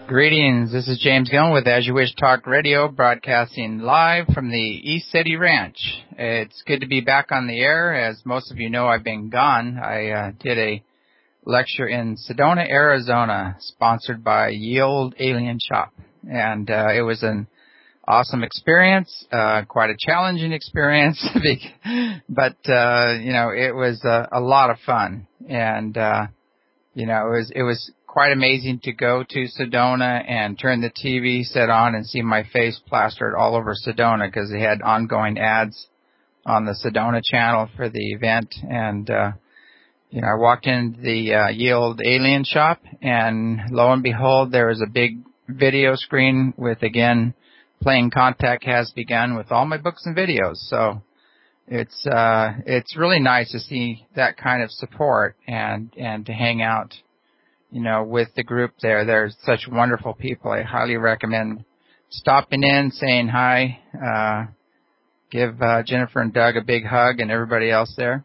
Greetings, this is James Gillen with As You Wish Talk Radio, broadcasting live from the East City Ranch. It's good to be back on the air. As most of you know, I've been gone. I did a lecture in Sedona, Arizona, sponsored by Yield Alien Shop. And it was an awesome experience, quite a challenging experience, but it was a lot of fun. And it was quite amazing to go to Sedona and turn the TV set on and see my face plastered all over Sedona because they had ongoing ads on the Sedona channel for the event. And I walked into the Yield Alien Shop, and lo and behold, there was a big video screen with, again, Playing Contact Has Begun with all my books and videos. So it's really nice to see that kind of support and to hang out, with the group there. They're such wonderful people. I highly recommend stopping in, saying hi, give Jennifer and Doug a big hug and everybody else there.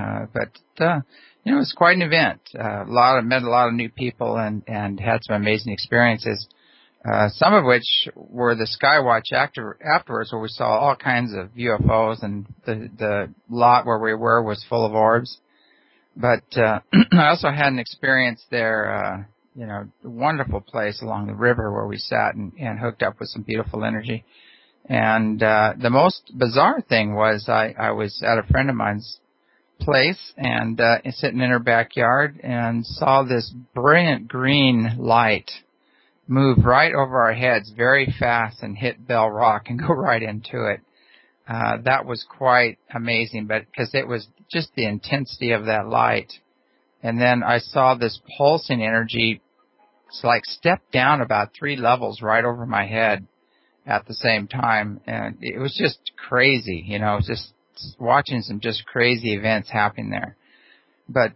It's quite an event. Met a lot of new people and had some amazing experiences. Some of which were the Skywatch afterwards, where we saw all kinds of UFOs, and the lot where we were was full of orbs. But I also had an experience there, a wonderful place along the river where we sat and hooked up with some beautiful energy. And the most bizarre thing was I was at a friend of mine's place and sitting in her backyard and saw this brilliant green light move right over our heads very fast and hit Bell Rock and go right into it. That was quite amazing, but because it was just the intensity of that light. And then I saw this pulsing energy, it's like step down about 3 levels right over my head at the same time. And it was just crazy, just watching some just crazy events happening there. But,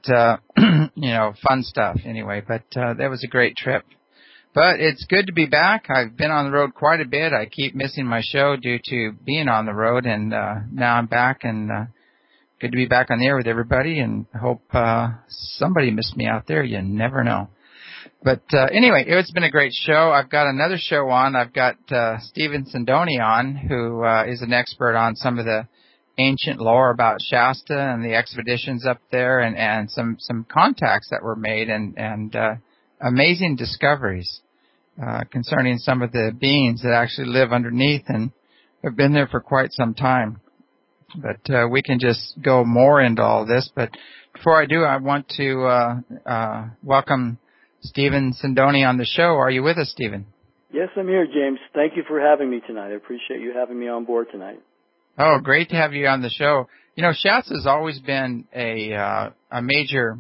fun stuff anyway. But that was a great trip. But it's good to be back. I've been on the road quite a bit. I keep missing my show due to being on the road, and now I'm back, and good to be back on the air with everybody, and I hope somebody missed me out there. You never know. But anyway, it's been a great show. I've got another show on. I've got Stephen Sindoni on, who is an expert on some of the ancient lore about Shasta and the expeditions up there, and some contacts that were made, and amazing discoveries concerning some of the beings that actually live underneath and have been there for quite some time. But we can just go more into all this. But before I do, I want to welcome Stephen Sindoni on the show. Are you with us, Stephen? Yes, I'm here, James. Thank you for having me tonight. I appreciate you having me on board tonight. Oh, great to have you on the show. Shasta's always been a major,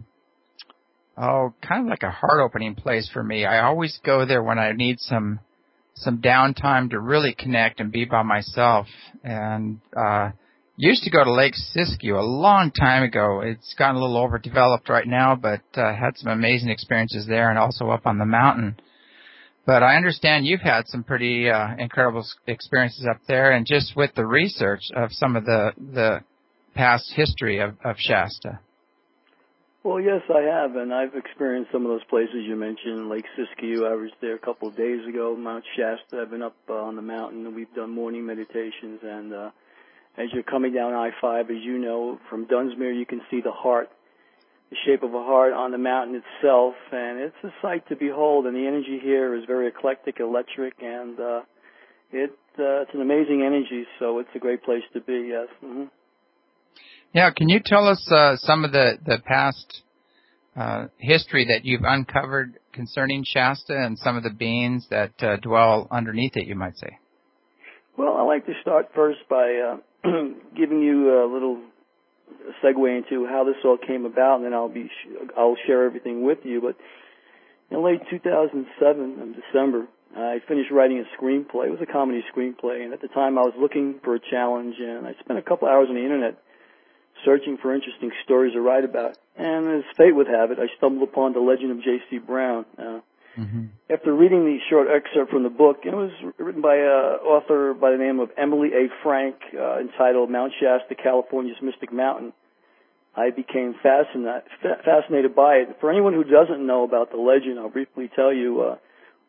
kind of like a heart-opening place for me. I always go there when I need some downtime to really connect and be by myself. And used to go to Lake Siskiyou a long time ago. It's gotten a little overdeveloped right now, but had some amazing experiences there and also up on the mountain. But I understand you've had some pretty incredible experiences up there, and just with the research of some of the past history of Shasta. Well, yes, I have, and I've experienced some of those places you mentioned. Lake Siskiyou, I was there a couple of days ago. Mount Shasta, I've been up on the mountain, and we've done morning meditations. And as you're coming down I-5, as you know, from Dunsmuir, you can see the heart, the shape of a heart on the mountain itself, and it's a sight to behold. And the energy here is very eclectic, electric, and it's an amazing energy, so it's a great place to be, yes. Mm-hmm. Yeah, can you tell us some of the past history that you've uncovered concerning Shasta and some of the beings that dwell underneath it, you might say? Well, I'd like to start first by giving you a little segue into how this all came about, and then I'll share everything with you. But in late 2007, in December, I finished writing a screenplay. It was a comedy screenplay, and at the time I was looking for a challenge, and I spent a couple hours on the internet searching for interesting stories to write about. And as fate would have it, I stumbled upon The Legend of J.C. Brown. After reading the short excerpt from the book, it was written by an author by the name of Emily A. Frank, entitled Mount Shasta, California's Mystic Mountain, I became fascinated by it. For anyone who doesn't know about the legend, I'll briefly tell you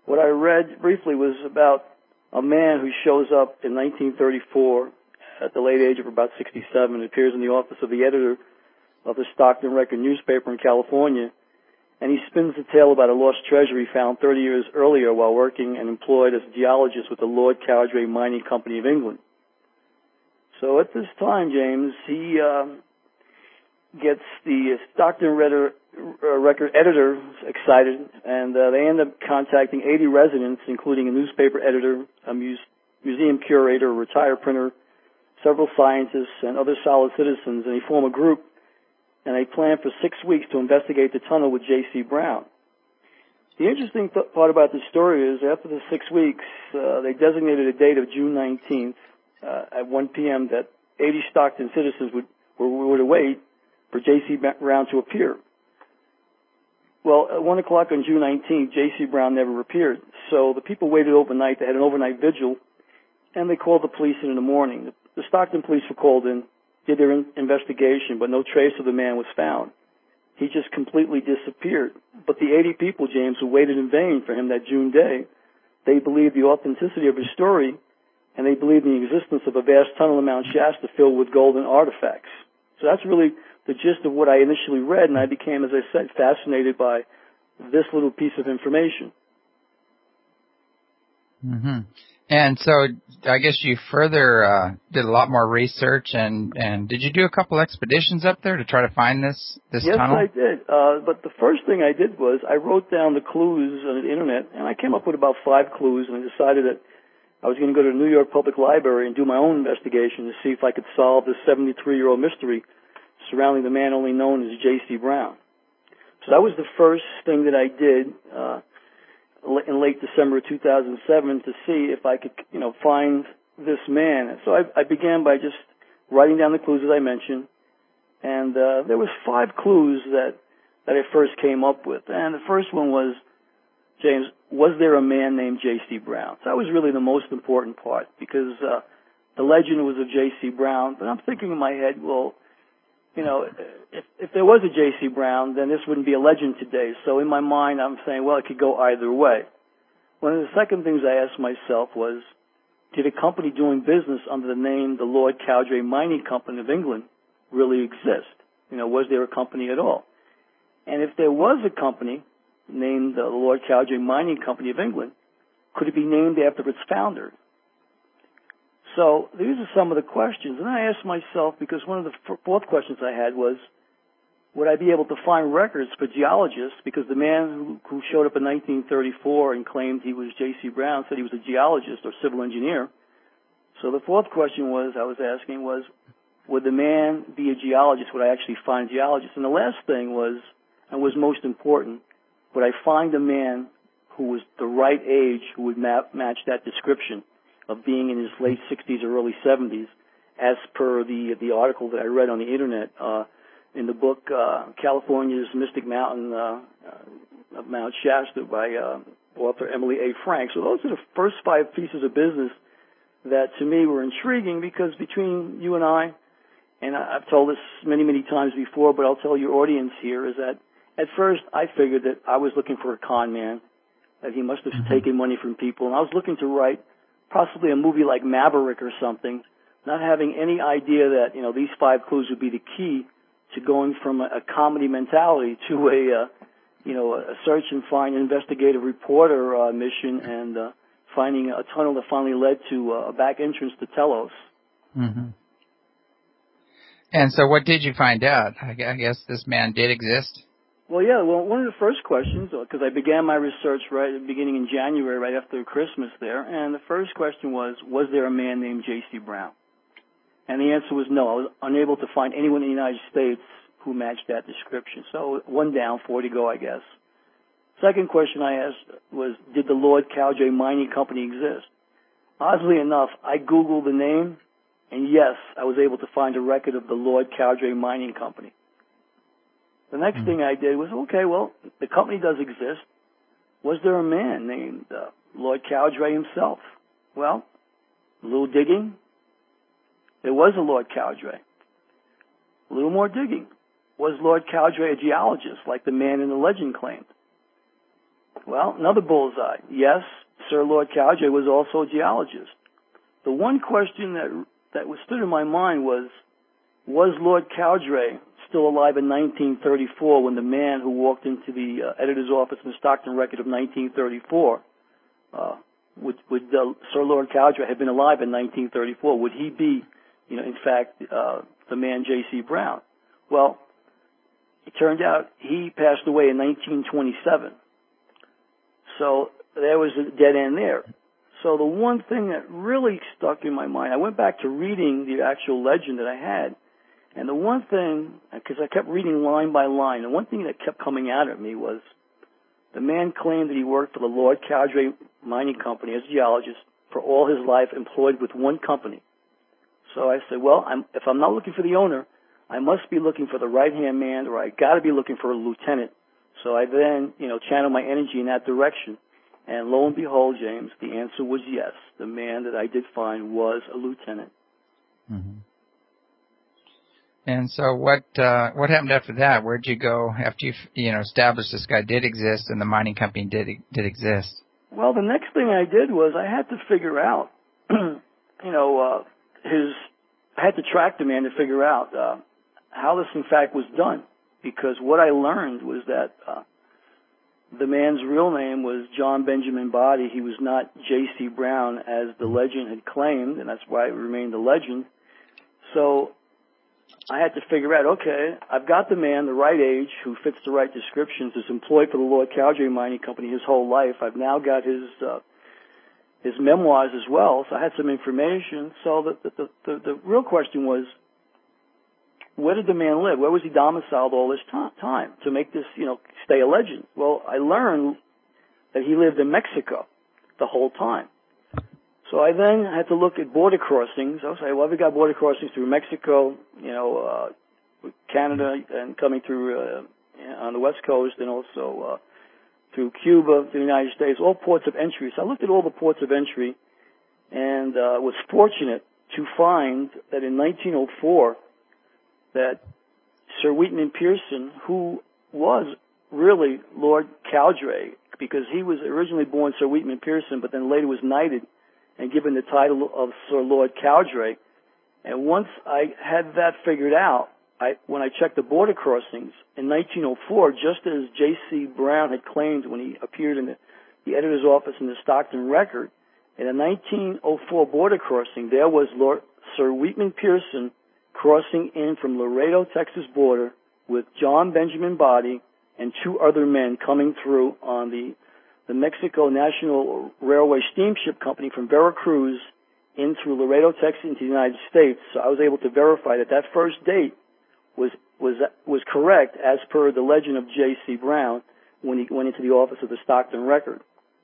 what I read briefly was about a man who shows up in 1934 at the late age of about 67, appears in the office of the editor of the Stockton Record newspaper in California, and he spins the tale about a lost treasure he found 30 years earlier while working and employed as a geologist with the Lord Cowdray Mining Company of England. So at this time, James, he gets the Stockton Record editor excited, and they end up contacting 80 residents, including a newspaper editor, a museum curator, a retired printer, several scientists, and other solid citizens, and they form a group, and they plan for 6 weeks to investigate the tunnel with J.C. Brown. The interesting part about this story is after the 6 weeks, they designated a date of June 19th at 1 p.m. that 80 Stockton citizens would await for J.C. Brown to appear. Well, at 1 o'clock on June 19th, J.C. Brown never appeared. So the people waited overnight. They had an overnight vigil, and they called the police in the morning. The Stockton police were called in, did their investigation, but no trace of the man was found. He just completely disappeared. But the 80 people, James, who waited in vain for him that June day, they believed the authenticity of his story, and they believed in the existence of a vast tunnel in Mount Shasta filled with golden artifacts. So that's really the gist of what I initially read, and I became, as I said, fascinated by this little piece of information. Mm-hmm. And so I guess you further did a lot more research, and did you do a couple expeditions up there to try to find this tunnel? Yes, I did. But the first thing I did was I wrote down the clues on the Internet, and I came up with about 5 clues, and I decided that I was going to go to the New York Public Library and do my own investigation to see if I could solve this 73-year-old mystery surrounding the man only known as J.C. Brown. So that was the first thing that I did in late December of 2007 to see if I could, find this man. So I began by just writing down the clues that I mentioned, and there was 5 clues that I first came up with. And the first one was, James, was there a man named J.C. Brown? So that was really the most important part because the legend was of J.C. Brown. But I'm thinking in my head, well, if there was a J.C. Brown, then this wouldn't be a legend today. So in my mind, I'm saying, well, it could go either way. One of the second things I asked myself was, did a company doing business under the name the Lord Cowdray Mining Company of England really exist? Was there a company at all? And if there was a company named the Lord Cowdray Mining Company of England, could it be named after its founder? So these are some of the questions. And I asked myself, because one of the fourth questions I had was, would I be able to find records for geologists? Because the man who showed up in 1934 and claimed he was J.C. Brown said he was a geologist or civil engineer. So the fourth question I was asking was, would the man be a geologist? Would I actually find geologists? And the last thing was, and was most important, would I find a man who was the right age who would match that description of being in his late 60s or early 70s, as per the article that I read on the Internet in the book California's Mystic Mountain of Mount Shasta by author Emily A. Frank. So those are the first 5 pieces of business that to me were intriguing, because between you and I've told this many, many times before, but I'll tell your audience here, is that at first I figured that I was looking for a con man, that he must have taken money from people, and I was looking to write possibly a movie like Maverick or something, not having any idea that, these 5 clues would be the key to going from a comedy mentality to a search and find investigative reporter mission, and finding a tunnel that finally led to a back entrance to Telos. Mm-hmm. And so what did you find out? I guess this man did exist? Well, yeah. Well, one of the first questions, because I began my research beginning in January, right after Christmas there, and the first question was there a man named J.C. Brown? And the answer was no. I was unable to find anyone in the United States who matched that description. So 1 down, 4 to go, I guess. Second question I asked was, did the Lord Cowdray Mining Company exist? Oddly enough, I Googled the name, and yes, I was able to find a record of the Lord Cowdray Mining Company. The next thing I did was, okay, well, the company does exist. Was there a man named Lord Cowdray himself? Well, a little digging. There was a Lord Cowdray. A little more digging. Was Lord Cowdray a geologist, like the man in the legend claimed? Well, another bullseye. Yes, Sir Lord Cowdray was also a geologist. The one question that was stood in my mind was Lord Cowdray still alive in 1934 when the man who walked into the editor's office in the Stockton Record of 1934, would Sir Lord Cowdray have been alive in 1934? Would he be, in fact, the man J.C. Brown? Well, it turned out he passed away in 1927. So there was a dead end there. So the one thing that really stuck in my mind, I went back to reading the actual legend that I had, and the one thing, because I kept reading line by line, the one thing that kept coming out at me was the man claimed that he worked for the Lord Cowdray Mining Company as a geologist for all his life, employed with one company. So I said, well, if I'm not looking for the owner, I must be looking for the right-hand man, or I got to be looking for a lieutenant. So I then, channeled my energy in that direction. And lo and behold, James, the answer was yes. The man that I did find was a lieutenant. Mm-hmm. And so what happened after that? Where'd you go after you established this guy did exist and the mining company did exist? Well, the next thing I did was I had to figure out, I had to track the man to figure out how this in fact was done. Because what I learned was that the man's real name was John Benjamin Body. He was not J.C. Brown, as the legend had claimed, and that's why it remained a legend. So I had to figure out, okay, I've got the man, the right age, who fits the right descriptions, is employed for the Lord Cowdray Mining Company his whole life. I've now got his memoirs as well, so I had some information. So the real question was, where did the man live? Where was he domiciled all this time to make this, stay a legend? Well, I learned that he lived in Mexico the whole time. So I then had to look at border crossings. I was like, well, we got border crossings through Mexico, Canada, and coming through on the West Coast, and also through Cuba to the United States, all ports of entry. So I looked at all the ports of entry and was fortunate to find that in 1904, that Sir Wheatman Pearson, who was really Lord Cowdray, because he was originally born Sir Wheatman Pearson, but then later was knighted and given the title of Sir Lord Cowdray. And once I had that figured out, when I checked the border crossings in 1904, just as J.C. Brown had claimed when he appeared in the editor's office in the Stockton Record, in a 1904 border crossing, there was Sir Wheatman Pearson crossing in from Laredo, Texas border with John Benjamin Body and two other men coming through on the Mexico National Railway Steamship Company from Veracruz in through Laredo, Texas into the United States. So I was able to verify that first date was correct as per the legend of J.C. Brown when he went into the office of the Stockton Record.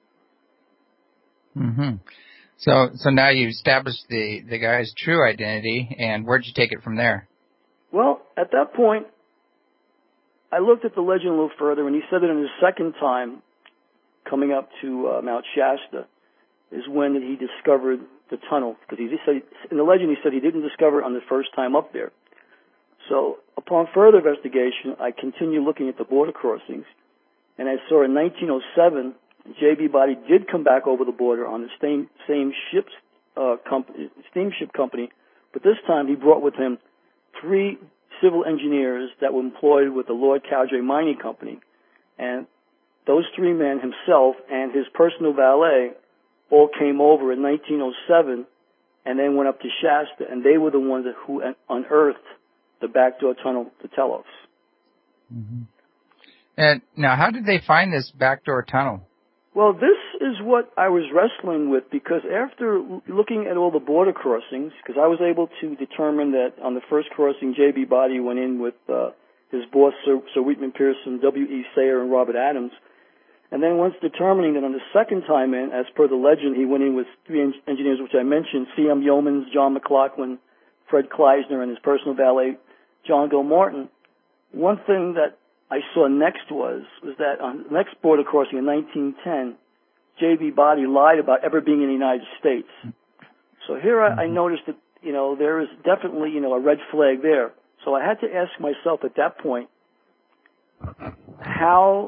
Mm-hmm. So now you've established the guy's true identity, and where'd you take it from there? Well, at that point, I looked at the legend a little further, and he said that in his second time coming up to Mount Shasta is when he discovered the tunnel. Because in the legend he said he didn't discover it on the first time up there. So upon further investigation, I continued looking at the border crossings, and I saw in 1907 J.B. Body did come back over the border on the same steamship company, but this time he brought with him 3 civil engineers that were employed with the Lord Cowdray Mining Company, and those 3 men, himself and his personal valet, all came over in 1907 and then went up to Shasta, and they were the ones who unearthed the backdoor tunnel to Telos. Mm-hmm. And now, how did they find this backdoor tunnel? Well, this is what I was wrestling with, because after looking at all the border crossings, because I was able to determine that on the first crossing, J.B. Body went in with his boss, Sir Wheatman Pearson, W.E. Sayer, and Robert Adams. And then once determining that on the second time in, as per the legend, he went in with 3 engineers, which I mentioned, C.M. Yeomans, John McLaughlin, Fred Kleisner, and his personal valet, John Gilmartin. One thing that I saw next was that on the next border crossing in 1910, J.B. Body lied about ever being in the United States. So here I noticed that, there is definitely, a red flag there. So I had to ask myself at that point, how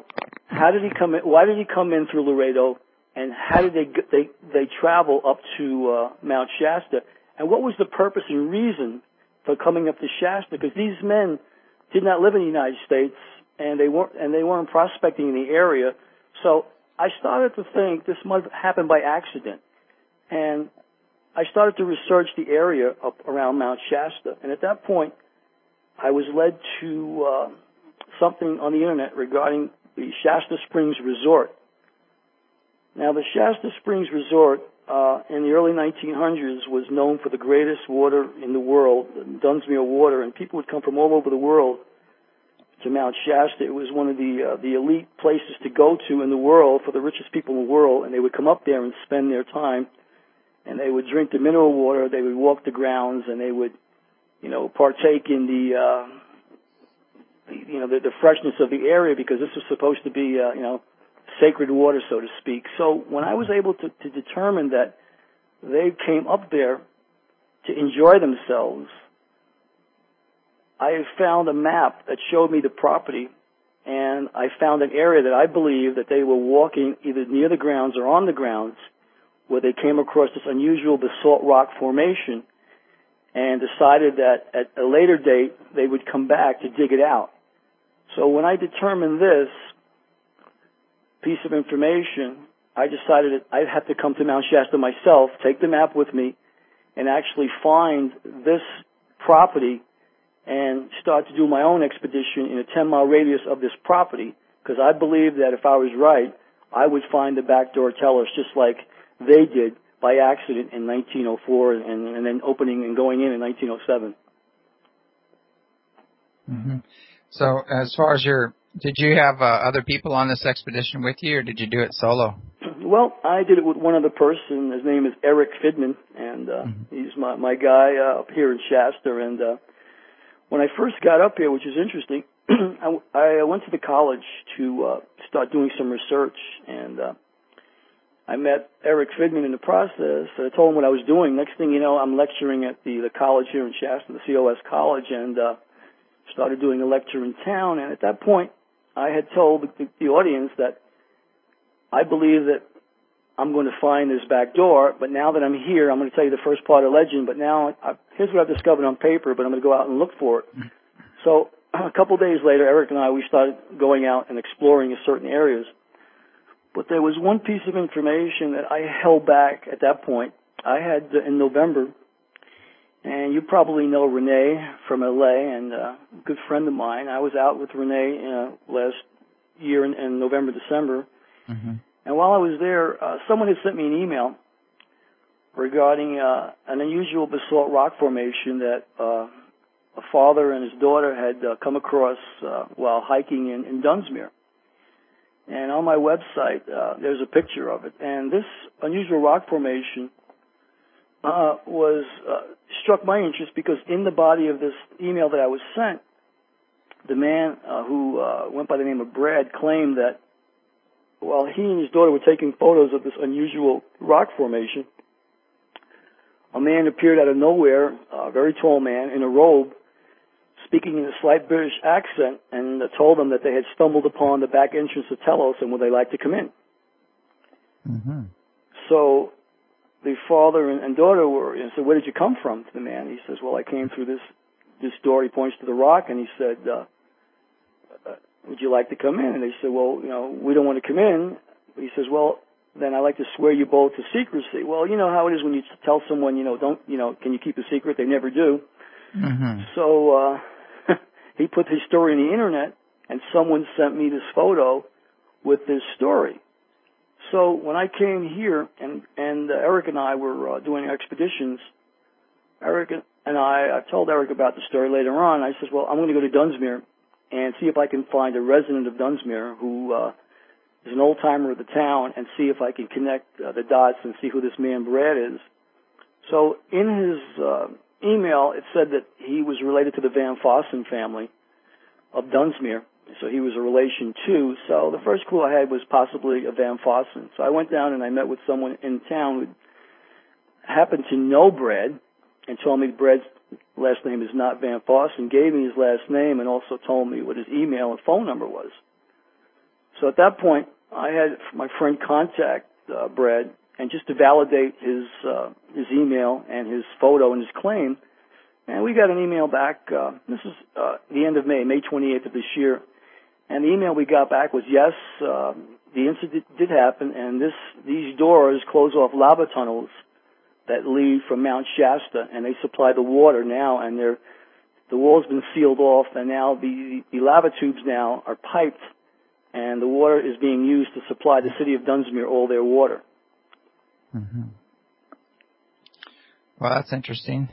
How did he come in? Why did he come in through Laredo? And how did they travel up to Mount Shasta? And what was the purpose and reason for coming up to Shasta? Because these men did not live in the United States, and they weren't prospecting in the area. So I started to think this must have happened by accident, and I started to research the area up around Mount Shasta. And at that point, I was led to something on the internet regarding the Shasta Springs Resort. Now, the Shasta Springs Resort in the early 1900s was known for the greatest water in the world, Dunsmuir water, and people would come from all over the world to Mount Shasta. It was one of the elite places to go to in the world for the richest people in the world, and they would come up there and spend their time, and they would drink the mineral water, they would walk the grounds, and they would, partake in the freshness of the area, because this was supposed to be, sacred water, so to speak. So when I was able to determine that they came up there to enjoy themselves, I found a map that showed me the property, and I found an area that I believe that they were walking either near the grounds or on the grounds, where they came across this unusual basalt rock formation, and decided that at a later date they would come back to dig it out. So when I determined this piece of information, I decided that I'd have to come to Mount Shasta myself, take the map with me, and actually find this property and start to do my own expedition in a 10-mile radius of this property, because I believe that if I was right, I would find the backdoor tellers just like they did by accident in 1904 and then opening and going in 1907. Mm-hmm. So as far as did you have other people on this expedition with you, or did you do it solo? Well, I did it with one other person. His name is Eric Fidman, and he's my guy up here in Shasta. And when I first got up here, which is interesting, I went to the college to start doing some research, and I met Eric Fidman in the process. I told him what I was doing. Next thing you know, I'm lecturing at the college here in Shasta, the COS College, and started doing a lecture in town. And at that point, I had told the audience that I believe that I'm going to find this back door, but now that I'm here, I'm going to tell you the first part of the legend, but now here's what I've discovered on paper, but I'm going to go out and look for it. So a couple of days later, Eric and I, we started going out and exploring certain areas. But there was one piece of information that I held back at that point. I had, in November, and you probably know Renee from LA, and a good friend of mine. I was out with Renee last year in November, December. Mm-hmm. And while I was there, someone had sent me an email regarding an unusual basalt rock formation that a father and his daughter had come across while hiking in Dunsmuir. And on my website, there's a picture of it. And this unusual rock formation struck my interest because in the body of this email that I was sent, the man who went by the name of Brad claimed that while he and his daughter were taking photos of this unusual rock formation, a man appeared out of nowhere, a very tall man in a robe, speaking in a slight British accent, and told them that they had stumbled upon the back entrance of Telos and would they like to come in. Mm-hmm. So the father and daughter said, "Where did you come from?" to the man. He says, "Well, I came through this door." He points to the rock, and he said, "Would you like to come in?" And they said, "Well, we don't want to come in." He says, "Well, then I'd like to swear you both to secrecy." Well, you know how it is when you tell someone, can you keep a secret? They never do. Mm-hmm. So he put his story on the internet, and someone sent me this photo with this story. So when I came here, and Eric and I were doing expeditions, Eric and I told Eric about the story later on. I said, "Well, I'm going to go to Dunsmuir and see if I can find a resident of Dunsmuir who is an old-timer of the town, and see if I can connect the dots and see who this man Brad is." So in his email, it said that he was related to the Van Fossen family of Dunsmuir, so he was a relation too. So the first clue I had was possibly a Van Fossen. So I went down and I met with someone in town who happened to know Brad and told me Brad's last name is not Van Fossen, gave me his last name, and also told me what his email and phone number was. So at that point, I had my friend contact Brad, and just to validate his email and his photo and his claim, and we got an email back. This is the end of May 28th of this year, and the email we got back was yes, the incident did happen, and these doors close off lava tunnels that lead from Mount Shasta, and they supply the water now, and the wall's been sealed off, and now the lava tubes now are piped, and the water is being used to supply the city of Dunsmuir all their water. Mm-hmm. Well, that's interesting.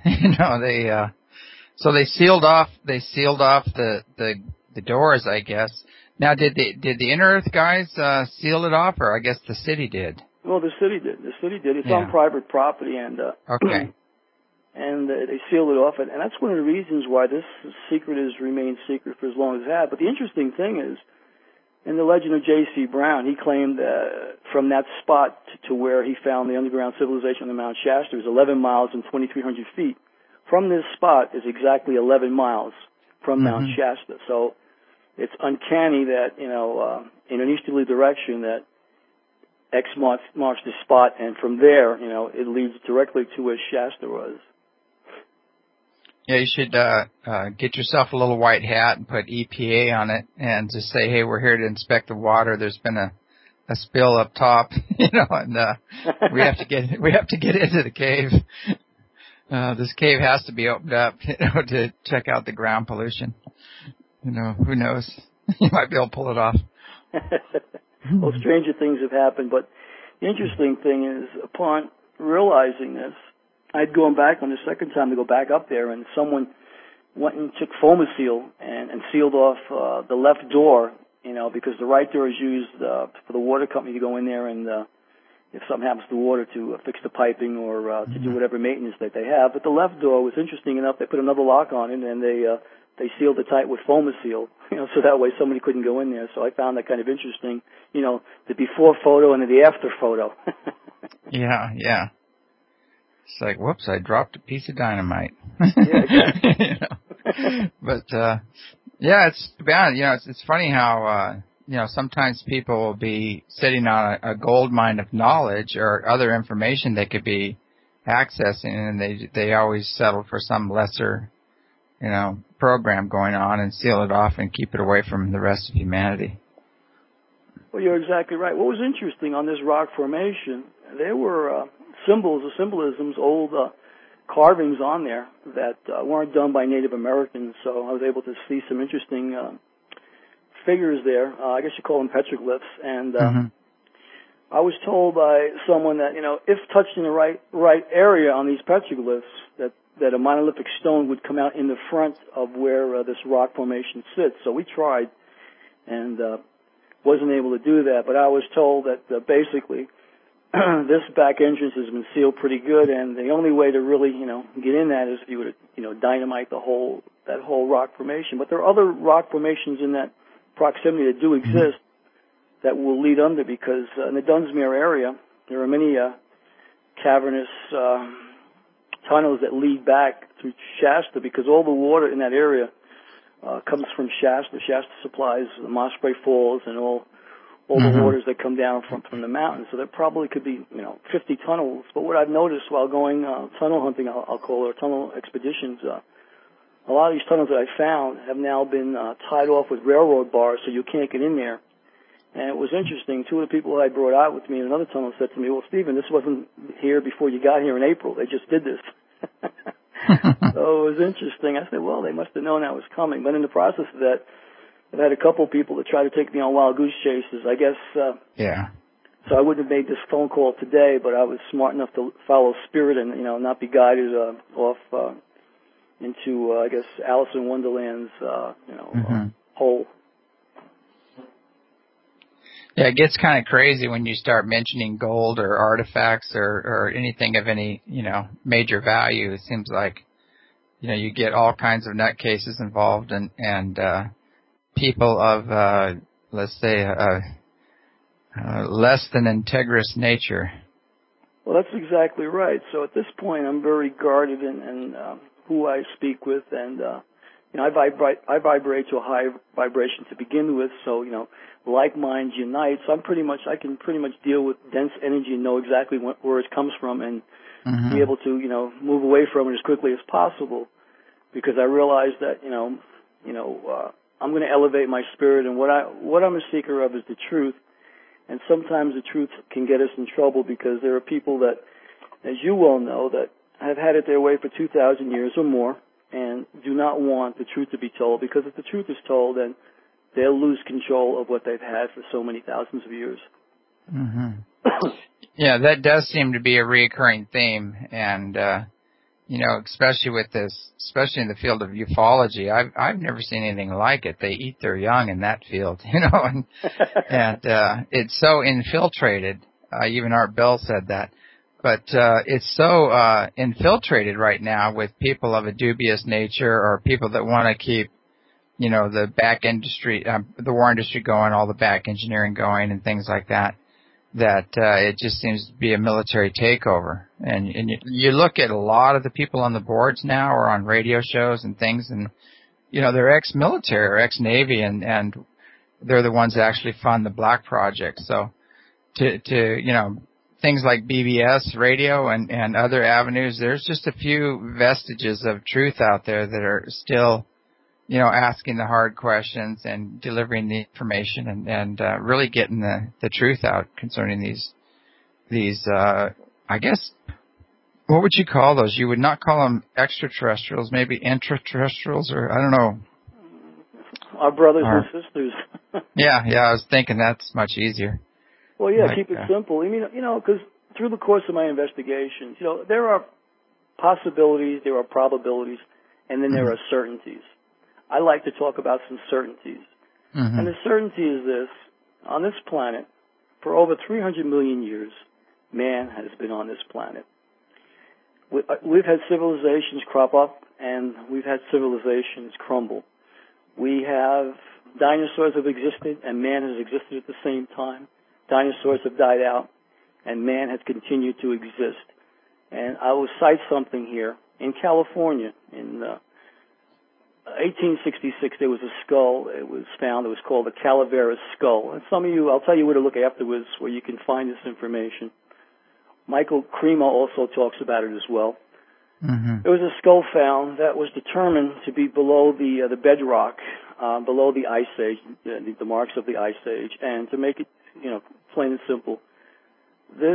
So they sealed off the doors, I guess. Now, did the Inner Earth guys seal it off, or I guess the city did? Well, the city did. It's on private property, and okay. And they sealed it off, and that's one of the reasons why this secret has remained secret for as long as it has. But the interesting thing is, in the legend of J.C. Brown, he claimed from that spot to where he found the underground civilization on Mount Shasta was 11 miles and 2,300 feet. From this spot is exactly 11 miles from Mount Shasta. So it's uncanny that, in an easterly direction that X marks the spot, and from there, it leads directly to where Shasta was. Yeah, you should get yourself a little white hat and put EPA on it, and just say, "Hey, we're here to inspect the water. There's been a spill up top, and we have to get into the cave. This cave has to be opened up, to check out the ground pollution. Who knows? You might be able to pull it off." Well, stranger things have happened, but the interesting thing is, upon realizing this, I'd gone back on the second time to go back up there, and someone went and took Foam-A-Seal and sealed off the left door, because the right door is used for the water company to go in there and if something happens to the water, to fix the piping or to do whatever maintenance that they have. But the left door was interesting enough. They put another lock on it, and they sealed it tight with Foam-A-Seal, so that way somebody couldn't go in there. So I found that kind of interesting, the before photo and the after photo. Yeah. It's like, whoops, I dropped a piece of dynamite. Yeah, exactly. But, it's bad. It's funny how, sometimes people will be sitting on a gold mine of knowledge or other information they could be accessing, and they always settle for some lesser, program going on and seal it off and keep it away from the rest of humanity. Well, you're exactly right. What was interesting on this rock formation, there were symbolisms, old carvings on there that weren't done by Native Americans, so I was able to see some interesting figures there. I guess you call them petroglyphs, and I was told by someone that, if touched in the right area on these petroglyphs, that a monolithic stone would come out in the front of where this rock formation sits. So we tried and wasn't able to do that, but I was told that basically this back entrance has been sealed pretty good, and the only way to really, get in that is if you were to, dynamite that whole rock formation. But there are other rock formations in that proximity that do exist that will lead under, because in the Dunsmuir area there are many cavernous tunnels that lead back through Shasta, because all the water in that area comes from Shasta. Shasta supplies the Osprey Falls and all the waters that come down from the mountains. So there probably could be 50 tunnels. But what I've noticed while going tunnel hunting, I'll call it, or tunnel expeditions, a lot of these tunnels that I found have now been tied off with railroad bars, so you can't get in there. And it was interesting. Two of the people I brought out with me in another tunnel said to me, "Well, Stephen, this wasn't here before you got here in April. They just did this." So it was interesting. I said, well, they must have known that was coming. But in the process of that, I've had a couple of people that try to take me on wild goose chases. I guess, so I wouldn't have made this phone call today, but I was smart enough to follow spirit and, not be guided off into, I guess, Alice in Wonderland's, hole. Yeah, it gets kind of crazy when you start mentioning gold or artifacts or anything of any, major value. It seems like, you get all kinds of nutcases involved and people of, let's say, less than integrous nature. Well, that's exactly right. So at this point, I'm very guarded in who I speak with, and I vibrate to a high vibration to begin with, so, like minds unite. So I can pretty much deal with dense energy and know exactly where it comes from and be able to, move away from it as quickly as possible, because I realize that, I'm going to elevate my spirit, and what I'm a seeker of is the truth. And sometimes the truth can get us in trouble because there are people that, as you well know, that have had it their way for 2,000 years or more and do not want the truth to be told, because if the truth is told, then they'll lose control of what they've had for so many thousands of years. Yeah, that does seem to be a reoccurring theme, and especially in the field of ufology, I've never seen anything like it. They eat their young in that field, and it's so infiltrated. Even Art Bell said that. But it's so infiltrated right now with people of a dubious nature, or people that want to keep, the back industry, the war industry going, all the back engineering going, and things like that. That it just seems to be a military takeover. And you look at a lot of the people on the boards now, or on radio shows and things, and they're ex-military or ex-Navy, and they're the ones that actually fund the Black Project. So to things like BBS radio and other avenues, there's just a few vestiges of truth out there that are still, asking the hard questions and delivering the information and really getting the truth out concerning these I guess, what would you call those? You would not call them extraterrestrials, maybe intraterrestrials, or I don't know. Our brothers and sisters. Yeah, I was thinking that's much easier. Well, yeah, keep it simple. I mean, because through the course of my investigations, there are possibilities, there are probabilities, and then there are certainties. I like to talk about some certainties. And the certainty is this: on this planet, for over 300 million years, man has been on this planet. We've had civilizations crop up, and we've had civilizations crumble. We have dinosaurs have existed, and man has existed at the same time. Dinosaurs have died out, and man has continued to exist. And I will cite something here. In California, in 1866, there was a skull. It was found. It was called the Calaveras skull. And some of you, I'll tell you where to look afterwards, where you can find this information. Michael Cremo also talks about it as well. There was a skull found that was determined to be below the bedrock, below the Ice Age, the marks of the Ice Age. And to make it, plain and simple, this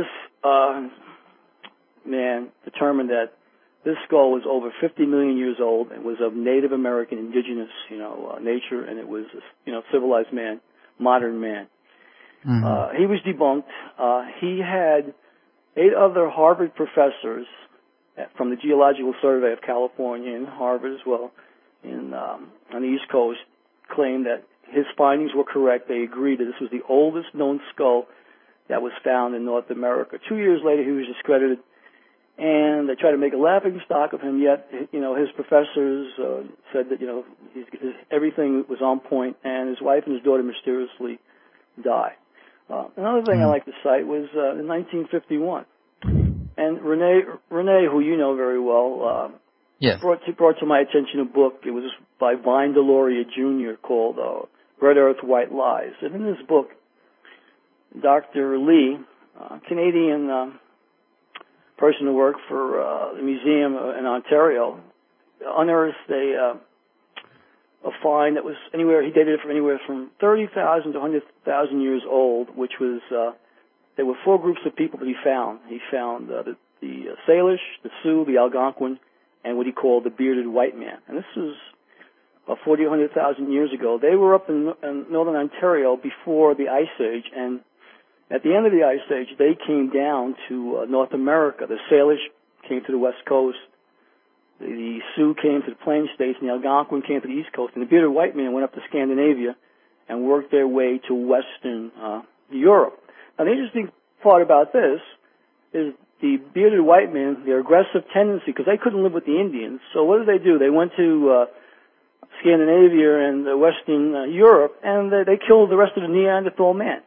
man determined that this skull was over 50 million years old and was of Native American, indigenous, nature, and it was, civilized man, modern man. He was debunked. He had 8 other Harvard professors from the Geological Survey of California and Harvard as well, on the East Coast, claimed that his findings were correct. They agreed that this was the oldest known skull that was found in North America. 2 years later, he was discredited, and they tried to make a laughing stock of him, yet, his professors said that, everything was on point, and his wife and his daughter mysteriously died. Another thing I like to cite was in 1951. And Renee, who you know very well, yes, brought to my attention a book. It was by Vine Deloria Jr. called Red Earth, White Lies. And in this book, Dr. Lee, a Canadian person who worked for the museum in Ontario, unearthed a find that was he dated it from anywhere from 30,000 to 100,000 years old, which was, there were 4 groups of people that he found. He found the Salish, the Sioux, the Algonquin, and what he called the bearded white man. And this was about 40 or 100,000 years ago. They were up in northern Ontario before the Ice Age, and at the end of the Ice Age, they came down to North America. The Salish came to the West Coast. The Sioux came to the Plain States, and the Algonquin came to the East Coast. And the bearded white man went up to Scandinavia and worked their way to Western Europe. Now, the interesting part about this is the bearded white man, their aggressive tendency, because they couldn't live with the Indians. So what did they do? They went to Scandinavia and Western Europe, and they killed the rest of the Neanderthal man.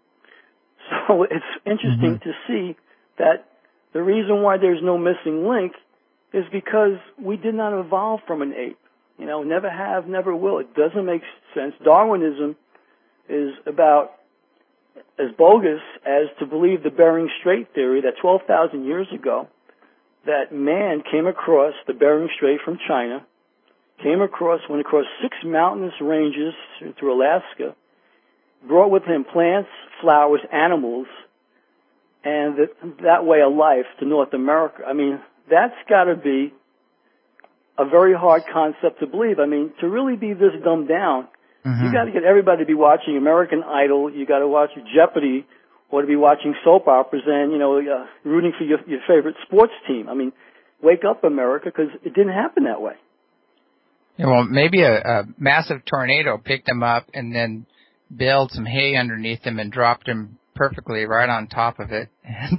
So it's interesting to see that the reason why there's no missing link is because we did not evolve from an ape. Never have, never will. It doesn't make sense. Darwinism is about as bogus as to believe the Bering Strait theory that 12,000 years ago that man came across the Bering Strait from China, went across 6 mountainous ranges through Alaska, brought with him plants, flowers, animals, and that way of life to North America. I mean, that's got to be a very hard concept to believe. I mean, to really be this dumbed down, you got to get everybody to be watching American Idol. You got to watch Jeopardy, or to be watching soap operas and rooting for your favorite sports team. I mean, wake up, America, because it didn't happen that way. Yeah, well, maybe a massive tornado picked him up and then baled some hay underneath him and dropped him perfectly right on top of it. And,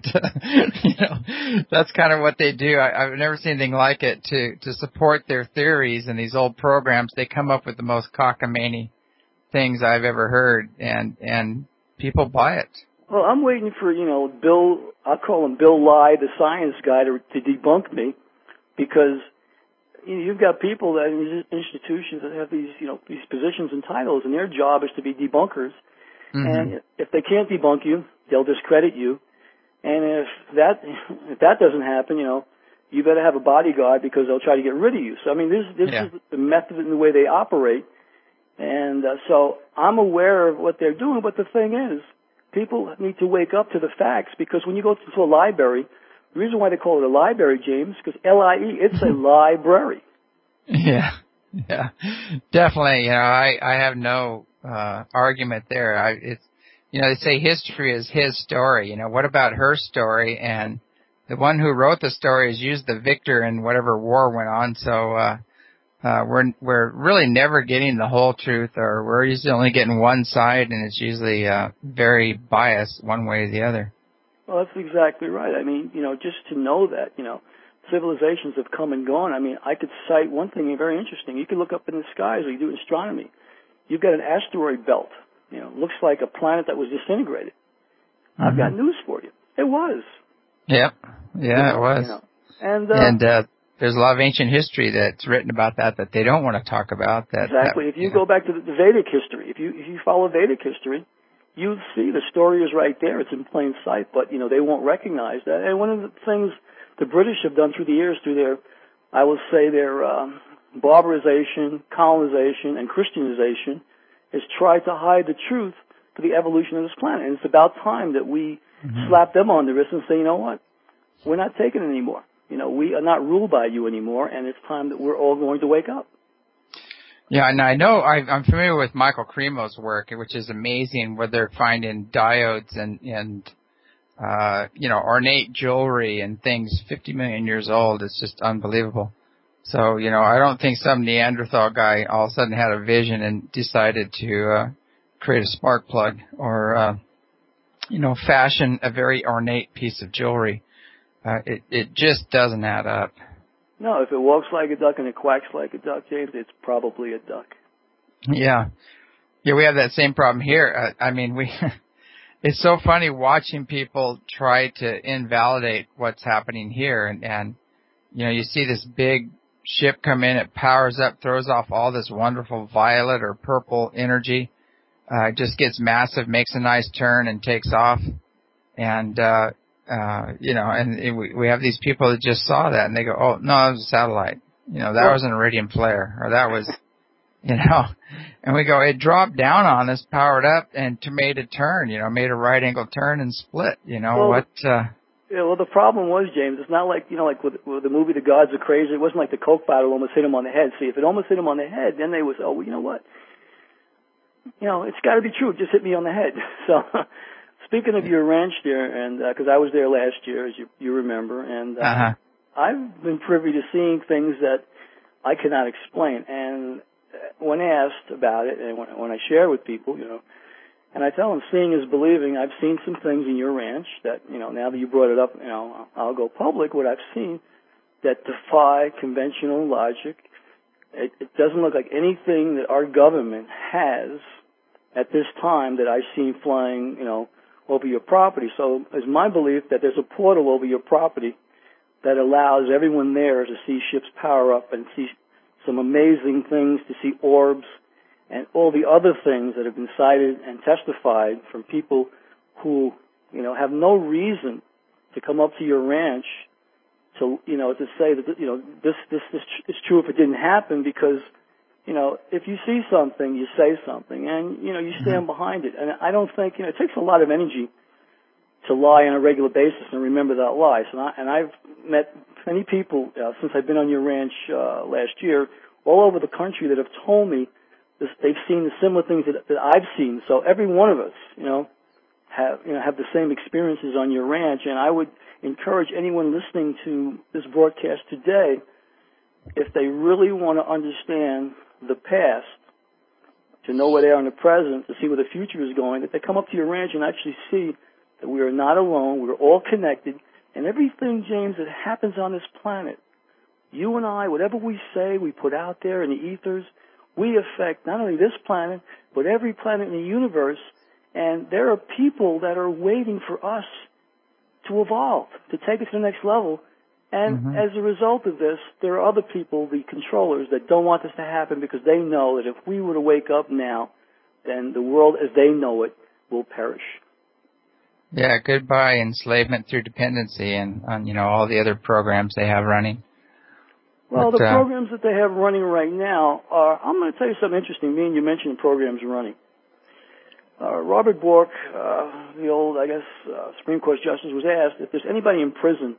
that's kind of what they do. I've never seen anything like it to support their theories and these old programs. They come up with the most cockamamie things I've ever heard, and people buy it. Well, I'm waiting for, Bill, I'll call him Bill Nye, the science guy, to debunk me, because you've got people that in these institutions that have these, these positions and titles, and their job is to be debunkers. And if they can't debunk you, they'll discredit you. And if that doesn't happen, you better have a bodyguard, because they'll try to get rid of you. So, I mean, this is the method and the way they operate. And so I'm aware of what they're doing, but the thing is, people need to wake up to the facts, because when you go to a library, the reason why they call it a library, James, because L-I-E, it's a library. Yeah, definitely. I have no argument there. They say history is his story. What about her story? And the one who wrote the story is usually the victor in whatever war went on. So we're really never getting the whole truth, or we're usually only getting one side, and it's usually very biased one way or the other. Well, that's exactly right. I mean, just to know that, civilizations have come and gone. I mean, I could cite one thing very interesting. You can look up in the skies, or you do astronomy. You've got an asteroid belt. Looks like a planet that was disintegrated. I've got news for you. It was. Yep. Yeah, it was. And there's a lot of ancient history that's written about that they don't want to talk about. Exactly. If you go back to the Vedic history, if you follow Vedic history, you'll see the story is right there. It's in plain sight, but, they won't recognize that. And one of the things the British have done through the years, through their barbarization, colonization, and Christianization, is try to hide the truth to the evolution of this planet. And it's about time that we slap them on the wrist and say, you know what? We're not taking it anymore. We are not ruled by you anymore, and it's time that we're all going to wake up. Yeah, and I know I'm familiar with Michael Cremo's work, which is amazing, where they're finding diodes and ornate jewelry and things 50 million years old. It's just unbelievable. So, I don't think some Neanderthal guy all of a sudden had a vision and decided to create a spark plug or, fashion a very ornate piece of jewelry. It just doesn't add up. No, if it walks like a duck and it quacks like a duck, James, it's probably a duck. Yeah. Yeah, we have that same problem here. It's so funny watching people try to invalidate what's happening here. And you see this big ship come in, it powers up, throws off all this wonderful violet or purple energy, just gets massive, makes a nice turn and takes off. And, we have these people that just saw that and they go, oh, no, it was a satellite. That was an iridium flare, or that was, and we go, it dropped down on us, powered up, and made a turn, made a right angle turn and split, Well, the problem was, James, it's not like, like with the movie The Gods Are Crazy, it wasn't like the Coke bottle almost hit him on the head. See, if it almost hit him on the head, then they was, oh, well, you know what? It's got to be true. It just hit me on the head. So, speaking of your ranch there, and because I was there last year, as you remember, and I've been privy to seeing things that I cannot explain. And when asked about it, and when I share with people, and I tell them, seeing is believing. I've seen some things in your ranch that, now that you brought it up, I'll go public. What I've seen that defy conventional logic. It doesn't look like anything that our government has at this time that I've seen flying, over your property. So it's my belief that there's a portal over your property that allows everyone there to see ships power up and see some amazing things, to see orbs, and all the other things that have been cited and testified from people who, have no reason to come up to your ranch to say that, this is true if it didn't happen, because, if you see something, you say something, and, you stand behind it. And I don't think, it takes a lot of energy to lie on a regular basis and remember that lie. And I've met many people since I've been on your ranch last year, all over the country, that have told me they've seen the similar things that I've seen. So every one of us, have the same experiences on your ranch. And I would encourage anyone listening to this broadcast today, if they really want to understand the past, to know where they are in the present, to see where the future is going, that they come up to your ranch and actually see that we are not alone, we're all connected, and everything, James, that happens on this planet, you and I, whatever we say, we put out there in the ethers, we affect not only this planet, but every planet in the universe, and there are people that are waiting for us to evolve, to take us to the next level. And as a result of this, there are other people, the controllers, that don't want this to happen, because they know that if we were to wake up now, then the world as they know it will perish. Yeah, goodbye enslavement through dependency, and on all the other programs they have running. Well, the programs that they have running right now are, I'm going to tell you something interesting. Me and you mentioned the programs running. Robert Bork, the old, Supreme Court justice, was asked if there's anybody in prison.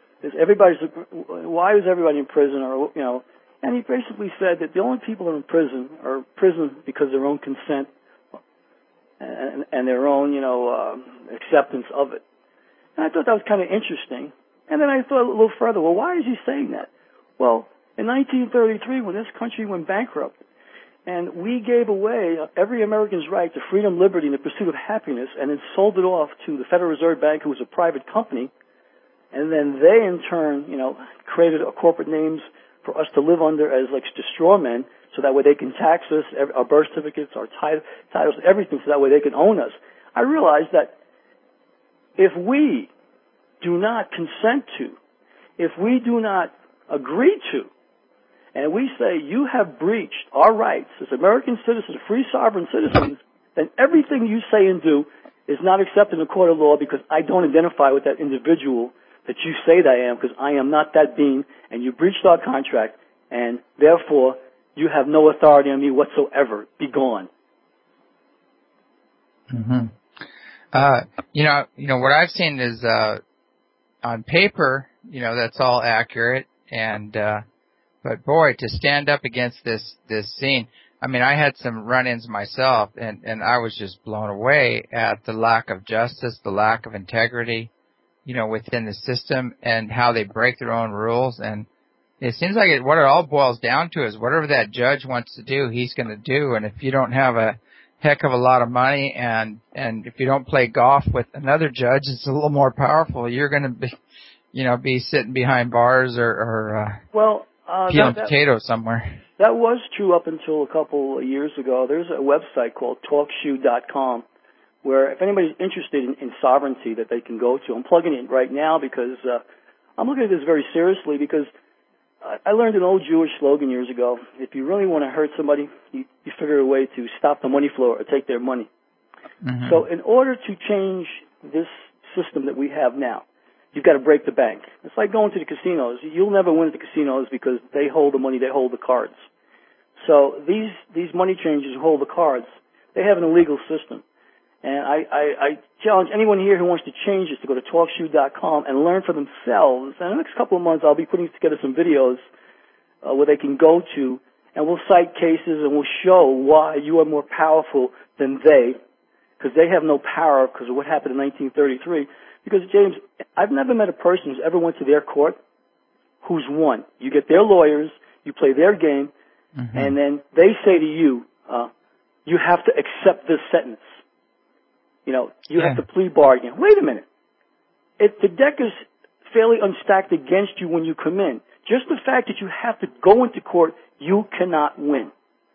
Why is everybody in prison? And he basically said that the only people that are in prison are prison because of their own consent and their own, acceptance of it. And I thought that was kind of interesting. And then I thought a little further, well, why is he saying that? Well, in 1933, when this country went bankrupt, and we gave away every American's right to freedom, liberty, and the pursuit of happiness, and then sold it off to the Federal Reserve Bank, who was a private company, and then they, in turn, created corporate names for us to live under as like straw men, so that way they can tax us, our birth certificates, our titles, everything, so that way they can own us. I realized that if we do not consent to, if we do not agree to, and we say you have breached our rights as American citizens, free sovereign citizens, then everything you say and do is not accepted in the court of law, because I don't identify with that individual that you say that I am, because I am not that being, and you breached our contract, and therefore you have no authority on me whatsoever. Be gone. What I've seen is on paper, that's all accurate, and but boy, to stand up against this scene, I had some run-ins myself, and I was just blown away at the lack of justice, the lack of integrity, within the system, and how they break their own rules. And it seems like what it all boils down to is whatever that judge wants to do, he's going to do. And if you don't have a heck of a lot of money, and if you don't play golf with another judge that's a little more powerful, you're going to be, be sitting behind bars or peeling potatoes somewhere. That was true up until a couple of years ago. There's a website called TalkShoe.com, where if anybody's interested in sovereignty, that they can go to. I'm plugging it right now because I'm looking at this very seriously, because I learned an old Jewish slogan years ago. If you really want to hurt somebody, you figure a way to stop the money flow or take their money. So in order to change this system that we have now, you've got to break the bank. It's like going to the casinos. You'll never win at the casinos because they hold the money, they hold the cards. So these money changers who hold the cards, they have an illegal system. And I challenge anyone here who wants to change this to go to TalkShoe.com and learn for themselves. And in the next couple of months, I'll be putting together some videos where they can go to, and we'll cite cases and we'll show why you are more powerful than they, because they have no power because of what happened in 1933. Because, James, I've never met a person who's ever went to their court who's won. You get their lawyers, you play their game, and then they say to you, you have to accept this sentence. You have to plea bargain. Wait a minute. If the deck is fairly unstacked against you when you come in, just the fact that you have to go into court, you cannot win.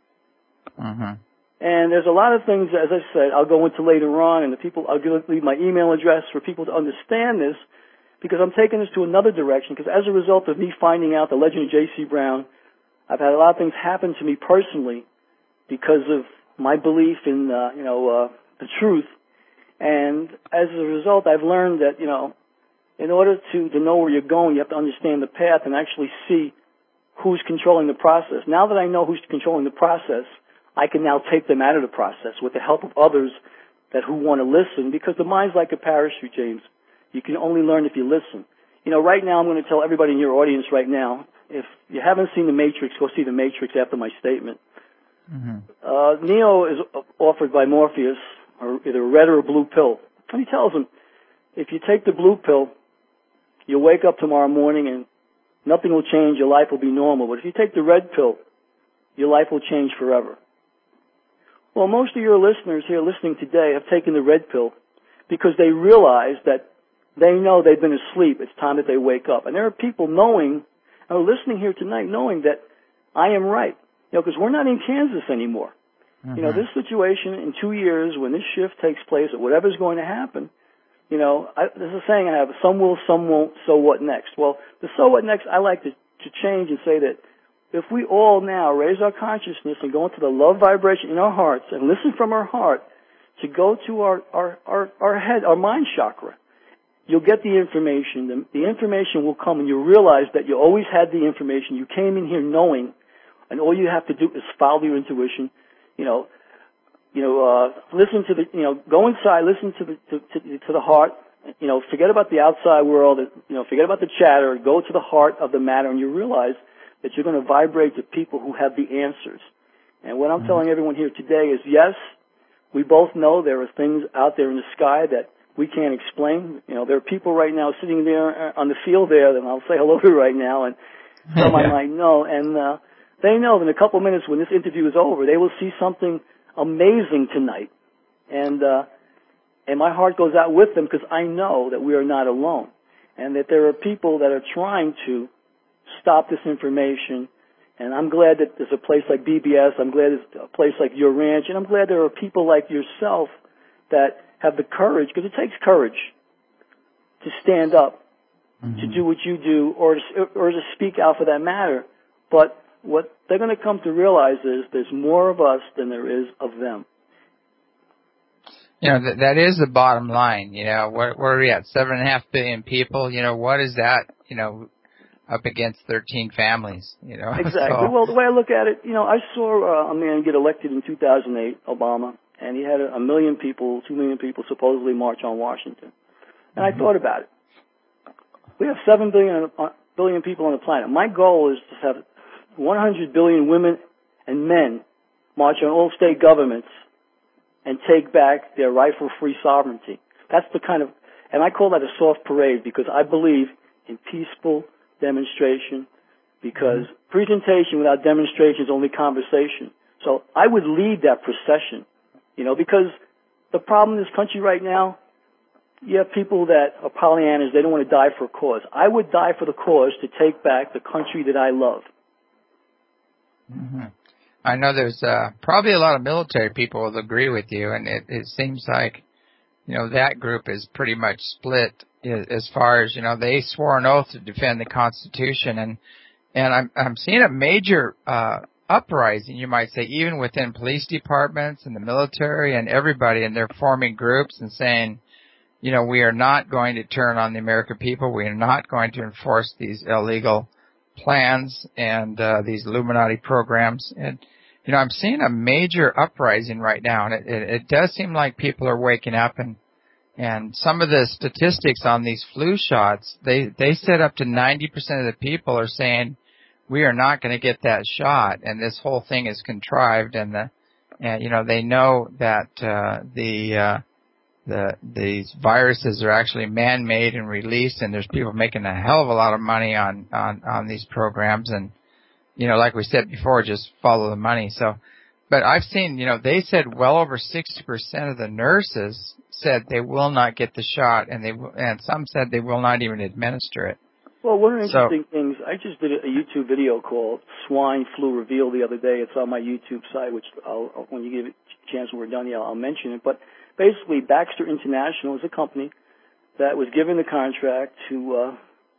And there's a lot of things, as I said, I'll go into later on, and I'll leave my email address for people to understand this, because I'm taking this to another direction, because as a result of me finding out the legend of J.C. Brown, I've had a lot of things happen to me personally because of my belief in, the truth. And as a result, I've learned that, in order to know where you're going, you have to understand the path and actually see who's controlling the process. Now that I know who's controlling the process, I can now take them out of the process with the help of others who want to listen, because the mind's like a parachute, James. You can only learn if you listen. Right now I'm going to tell everybody in your audience right now, if you haven't seen The Matrix, go see The Matrix after my statement. Mm-hmm. Neo is offered by Morpheus either a red or a blue pill. And he tells him, if you take the blue pill, you'll wake up tomorrow morning and nothing will change, your life will be normal. But if you take the red pill, your life will change forever. Well, most of your listeners here listening today have taken the red pill because they realize that they know they've been asleep. It's time that they wake up. And there are people listening here tonight knowing that I am right. Because we're not in Kansas anymore. Mm-hmm. This situation in 2 years when this shift takes place or whatever's going to happen, there's a saying I have, some will, some won't, so what next? Well, the so what next I like to change and say that if we all now raise our consciousness and go into the love vibration in our hearts and listen from our heart to go to our head, our mind chakra, you'll get the information. The information will come and you realize that you always had the information. You came in here knowing, and all you have to do is follow your intuition. Listen to go inside, listen to the heart. Forget about the outside world. Forget about the chatter. Go to the heart of the matter, and you realize that you're going to vibrate to people who have the answers. And what I'm telling everyone here today is, yes, we both know there are things out there in the sky that we can't explain. There are people right now sitting there on the field there that I'll say hello to right now, and some I might know, and they know that in a couple of minutes when this interview is over, they will see something amazing tonight. And my heart goes out with them because I know that we are not alone and that there are people that are trying to stop this information. And I'm glad that there's a place like BBS. I'm glad there's a place like Your Ranch. And I'm glad there are people like yourself that have the courage, because it takes courage to stand up, to do what you do, or to speak out for that matter. But what they're going to come to realize is there's more of us than there is of them. That is the bottom line. Where are we at? 7.5 billion people. What is that, up against 13 families, Exactly. So. Well, the way I look at it, I saw a man get elected in 2008, Obama, and he had 1 million people, 2 million people supposedly march on Washington. And I thought about it. We have 7 billion people on the planet. My goal is to have 100 billion women and men march on all state governments and take back their rightful free sovereignty. That's the kind of, and I call that a soft parade because I believe in peaceful demonstration, because presentation without demonstration is only conversation. So I would lead that procession, because the problem in this country right now, you have people that are Pollyannas, they don't want to die for a cause. I would die for the cause to take back the country that I love. Mm-hmm. I know there's probably a lot of military people will agree with you, and it seems like, that group is pretty much split as far as, they swore an oath to defend the Constitution, and I'm seeing a major uprising, you might say, even within police departments and the military and everybody, and they're forming groups and saying, we are not going to turn on the American people. We are not going to enforce these illegal plans and these Illuminati programs. And I'm seeing a major uprising right now, and it does seem like people are waking up. And some of the statistics on these flu shots, they said up to 90% of the people are saying we are not going to get that shot, and this whole thing is contrived. And they know that these viruses are actually man-made and released, and there's people making a hell of a lot of money on these programs. And, like we said before, just follow the money. So, but I've seen, they said well over 60% of the nurses said they will not get the shot, and some said they will not even administer it. Well, one of the interesting things, I just did a YouTube video called Swine Flu Reveal the other day. It's on my YouTube site, which when you give it a chance when we're done, I'll mention it. But basically, Baxter International is a company that was given the contract to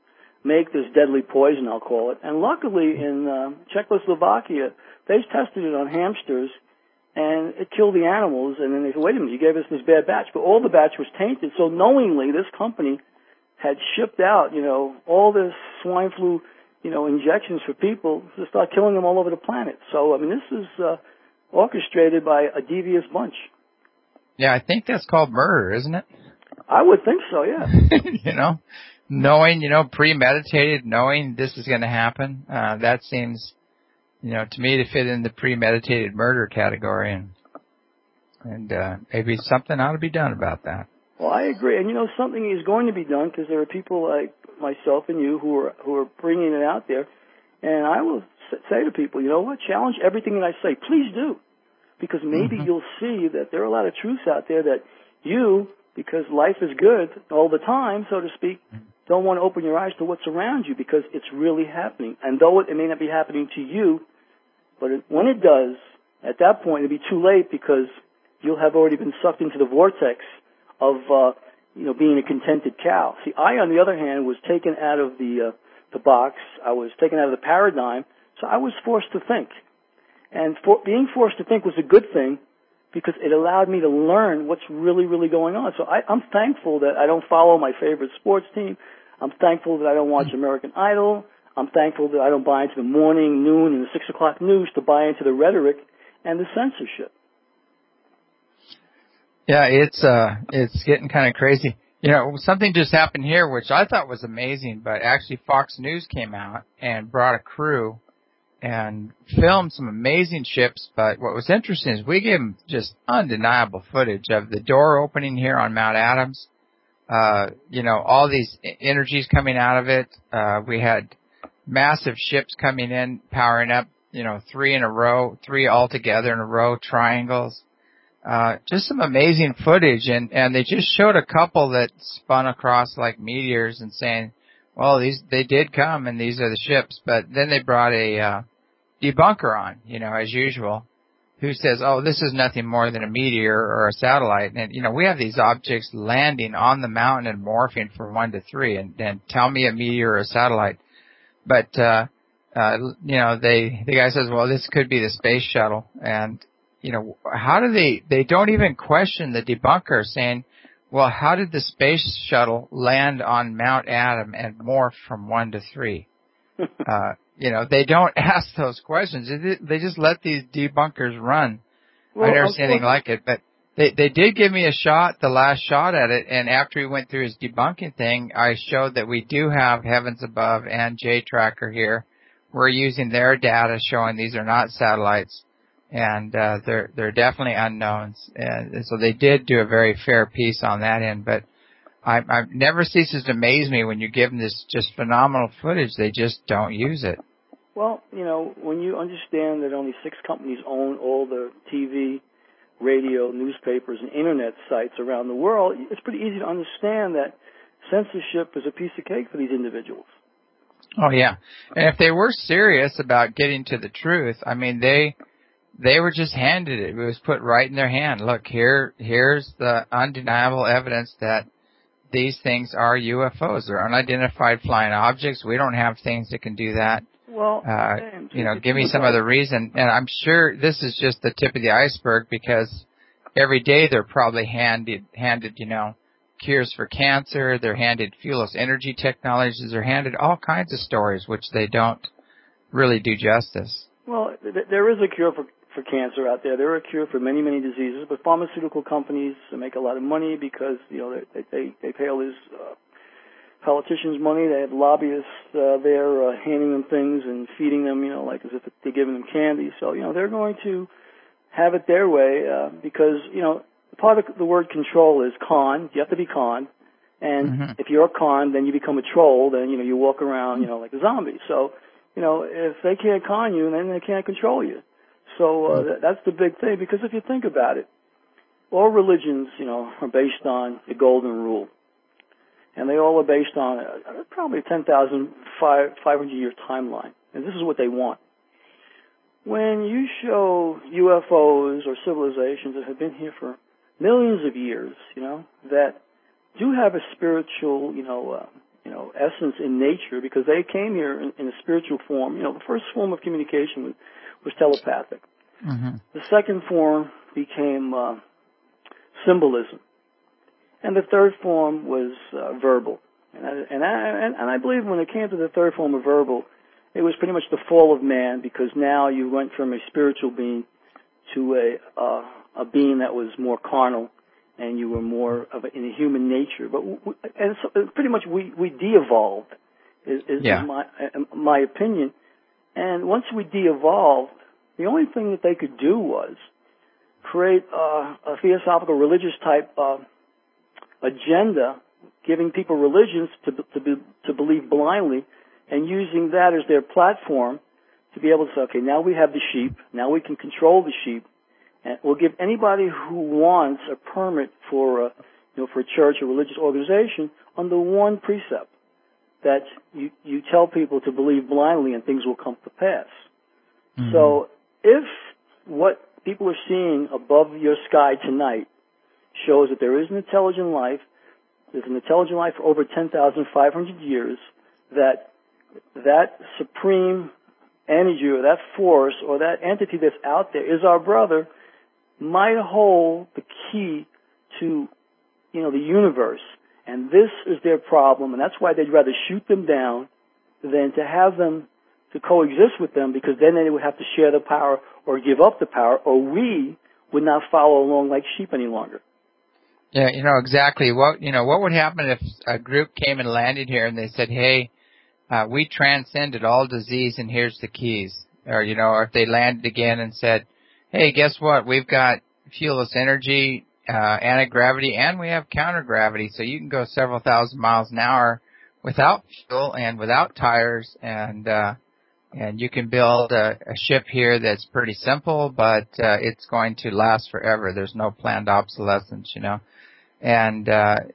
make this deadly poison, I'll call it. And luckily in Czechoslovakia, they tested it on hamsters, and it killed the animals. And then they said, wait a minute, you gave us this bad batch. But all the batch was tainted. So knowingly, this company had shipped out, all this swine flu, injections for people to start killing them all over the planet. So, I mean, this is orchestrated by a devious bunch. Yeah, I think that's called murder, isn't it? I would think so, yeah. Knowing, premeditated, knowing this is going to happen, that seems, to me to fit in the premeditated murder category, and maybe something ought to be done about that. Well, I agree, and something is going to be done because there are people like myself and you who are bringing it out there, and I will say to people, you know what, challenge everything that I say. Please do, because maybe you'll see that there are a lot of truths out there that you, because life is good all the time, so to speak, don't want to open your eyes to what's around you because it's really happening. And though it may not be happening to you, but when it does, at that point it'll be too late because you'll have already been sucked into the vortex of, being a contented cow. See, I, on the other hand, was taken out of the box. I was taken out of the paradigm, so I was forced to think. And being forced to think was a good thing because it allowed me to learn what's really, really going on. So I'm thankful that I don't follow my favorite sports team. I'm thankful that I don't watch American Idol. I'm thankful that I don't buy into the morning, noon, and the 6 o'clock news to buy into the rhetoric and the censorship. Yeah, it's getting kind of crazy. Something just happened here, which I thought was amazing, but actually Fox News came out and brought a crew and filmed some amazing ships. But what was interesting is we gave them just undeniable footage of the door opening here on Mount Adams. All these energies coming out of it. We had massive ships coming in, powering up, 3 in a row, 3 all together in a row, triangles. Just some amazing footage, and they just showed a couple that spun across like meteors and saying, well, they did come and these are the ships, but then they brought a debunker on, as usual, who says, oh, this is nothing more than a meteor or a satellite. And, we have these objects landing on the mountain and morphing from 1 to 3, and tell me a meteor or a satellite. But, the guy says, well, this could be the space shuttle. And, how do they don't even question the debunker saying, well, how did the space shuttle land on Mount Adam and morph from 1 to 3? They don't ask those questions. They just let these debunkers run. Well, I never seen anything like it, but they did give me the last shot at it, and after he went through his debunking thing, I showed that we do have Heavens Above and J-Tracker here. We're using their data showing these are not satellites, and they're definitely unknowns. And so they did do a very fair piece on that end, but I never ceases to amaze me when you give them this just phenomenal footage, they just don't use it. Well, when you understand that only 6 companies own all the TV, radio, newspapers, and internet sites around the world, it's pretty easy to understand that censorship is a piece of cake for these individuals. Oh, yeah. And if they were serious about getting to the truth, I mean, they were just handed it. It was put right in their hand. Look, here's the undeniable evidence that these things are UFOs. They're unidentified flying objects. We don't have things that can do that. Well, give me some other reason. And I'm sure this is just the tip of the iceberg because every day they're probably handed, cures for cancer. They're handed fuelless energy technologies. They're handed all kinds of stories which they don't really do justice. Well, there is a cure for cancer out there. There are a cure for many, many diseases, but pharmaceutical companies make a lot of money because, they pay all these politicians money. They have lobbyists there handing them things and feeding them, like as if they're giving them candy. So, they're going to have it their way because, part of the word control is con. You have to be conned. And if you're conned, then you become a troll. Then, you walk around, like a zombie. So, if they can't con you, then they can't control you. So that's the big thing, because if you think about it, all religions, are based on the golden rule. And they all are based on probably a 10,500-year timeline. And this is what they want. When you show UFOs or civilizations that have been here for millions of years, that do have a spiritual, essence in nature, because they came here in a spiritual form. The first form of communication was telepathic. Mm-hmm. The second form became symbolism, and the third form was verbal. And I believe when it came to the third form of verbal, it was pretty much the fall of man, because now you went from a spiritual being to a being that was more carnal, and you were more in a human nature. But pretty much we de-evolved is my opinion. And once we de-evolved, the only thing that they could do was create a theosophical religious type agenda, giving people religions to believe blindly, and using that as their platform to be able to say, okay, now we have the sheep, now we can control the sheep, and we'll give anybody who wants a permit for a church or religious organization under one precept, that you tell people to believe blindly and things will come to pass. Mm-hmm. So if what people are seeing above your sky tonight shows that there is an intelligent life, there's an intelligent life for over 10,500 years, that supreme energy or that force or that entity that's out there is our brother, might hold the key to, the universe. And this is their problem, and that's why they'd rather shoot them down than to have them to coexist with them, because then they would have to share the power or give up the power, or we would not follow along like sheep any longer. Yeah, exactly. What would happen if a group came and landed here and they said, hey, we transcended all disease and here's the keys. Or, or if they landed again and said, hey, guess what? We've got fuelless energy, anti-gravity, and we have counter-gravity. So you can go several thousand miles an hour without fuel and without tires, and you can build a ship here that's pretty simple, but it's going to last forever. There's no planned obsolescence, And,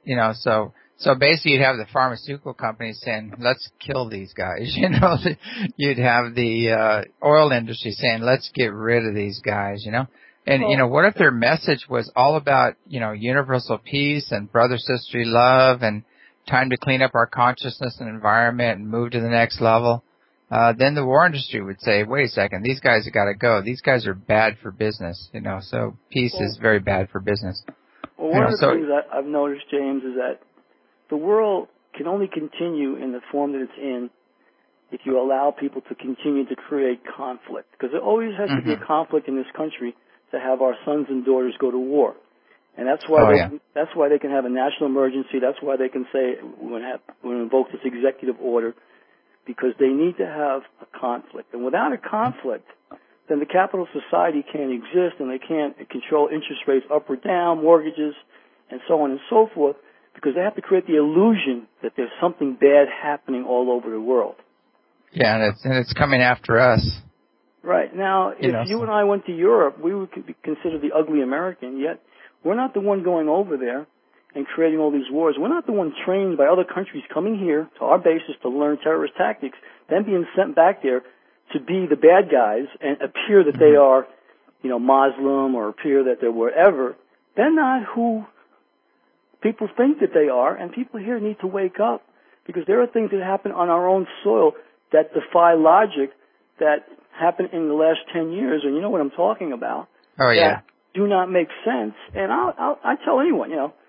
so basically you'd have the pharmaceutical companies saying, let's kill these guys, You'd have the oil industry saying, let's get rid of these guys, And, what if their message was all about, universal peace and brother-sisterly love and time to clean up our consciousness and environment and move to the next level? Then the war industry would say, wait a second, these guys have got to go. These guys are bad for business, so peace is very bad for business. Well, one of the things that I've noticed, James, is that the world can only continue in the form that it's in if you allow people to continue to create conflict. Because there always has to be a conflict in this country to have our sons and daughters go to war. And that's why that's why they can have a national emergency. That's why they can say we're going to invoke this executive order, because they need to have a conflict. And without a conflict, then the capital society can't exist, and they can't control interest rates up or down, mortgages, and so on and so forth, because they have to create the illusion that there's something bad happening all over the world. Yeah, and it's coming after us. Right. Now, if you and I went to Europe, we would be considered the ugly American, yet we're not the one going over there and creating all these wars. We're not the one trained by other countries coming here to our bases to learn terrorist tactics, then being sent back there to be the bad guys and appear that they are, Muslim, or appear that they're whatever. They're not who people think that they are, and people here need to wake up, because there are things that happen on our own soil that defy logic, that happened in the last 10 years, and you know what I'm talking about. Oh, yeah. That do not make sense. And I tell anyone,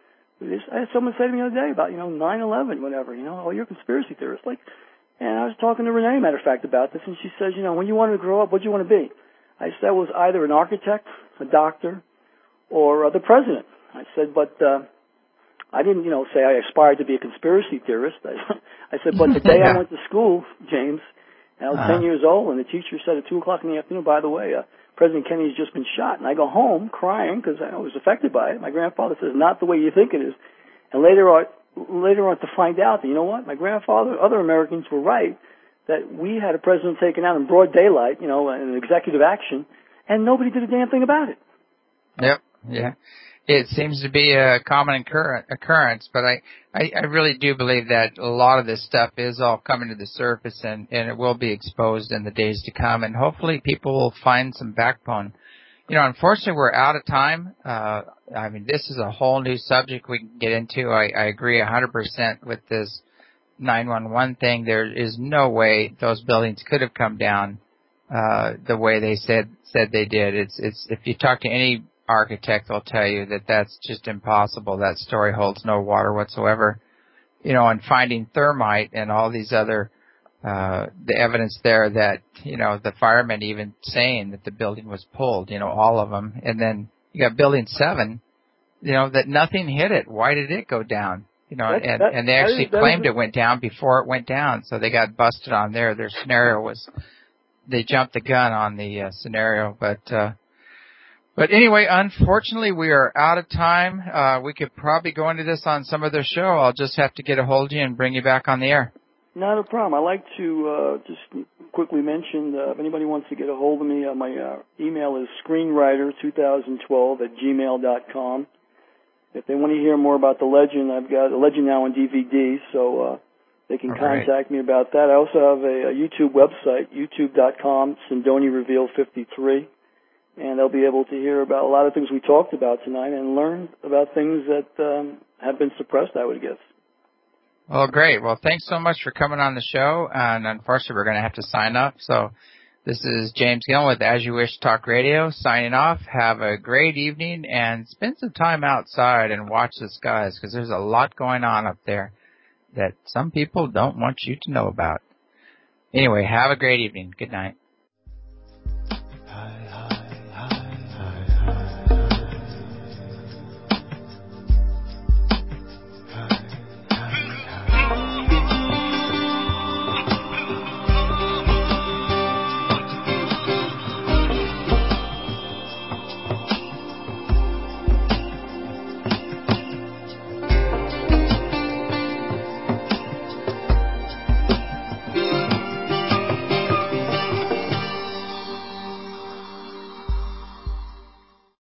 I had someone say to me the other day about, 9/11, whatever, oh, you're a conspiracy theorist. And I was talking to Renee, matter of fact, about this, and she says, when you wanted to grow up, what did you want to be? I said, I was either an architect, a doctor, or the president. I said, but I didn't, say I aspired to be a conspiracy theorist. I said, but the day I went to school, James, and I was 10 years old, and the teacher said at 2 o'clock in the afternoon, by the way, President Kennedy's just been shot. And I go home crying because I was affected by it. My grandfather says, not the way you think it is. And later on to find out that, you know what, my grandfather, other Americans were right, that we had a president taken out in broad daylight, an executive action, and nobody did a damn thing about it. Yep, yeah. It seems to be a common occurrence, but I really do believe that a lot of this stuff is all coming to the surface, and it will be exposed in the days to come, and hopefully people will find some backbone. Unfortunately, we're out of time. This is a whole new subject we can get into. I agree 100% with this 911 thing, there is no way those buildings could have come down the way they said they did. It's if you talk to any architect, they'll tell you that that's just impossible. That story holds no water whatsoever. And finding thermite and all these other the evidence there that the firemen even saying that the building was pulled, all of them, and then you got Building 7, that nothing hit it. Why did it go down? And they actually claimed it went down before it went down, so they got busted on there. Their scenario was they jumped the gun on the scenario, but anyway, unfortunately, we are out of time. We could probably go into this on some other show. I'll just have to get a hold of you and bring you back on the air. Not a problem. I'd like to just quickly mention, if anybody wants to get a hold of me, my email is screenwriter2012@gmail.com. If they want to hear more about The Legend, I've got The Legend now on DVD, so they can contact me about that. I also have a YouTube website, youtube.com, Sindoni Reveal 53, and they'll be able to hear about a lot of things we talked about tonight and learn about things that have been suppressed, I would guess. Well, great. Well, thanks so much for coming on the show, and unfortunately we're going to have to sign up. So this is James Gillen with As You Wish Talk Radio signing off. Have a great evening and spend some time outside and watch the skies, because there's a lot going on up there that some people don't want you to know about. Anyway, have a great evening. Good night.